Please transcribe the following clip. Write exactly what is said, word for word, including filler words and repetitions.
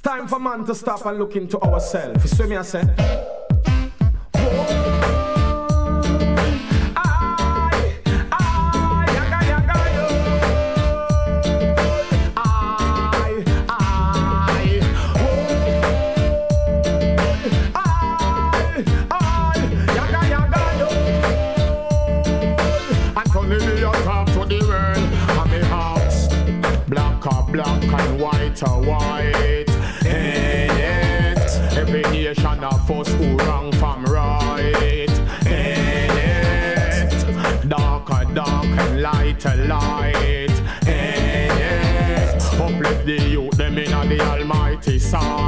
time for man to stop and look into ourselves. You see me I say? Black and white or white. Hey, it. Every nation of us who wrong from right. Hey, it. Dark and dark and light and light. Hey, it. Uplift the youth, them in the almighty side.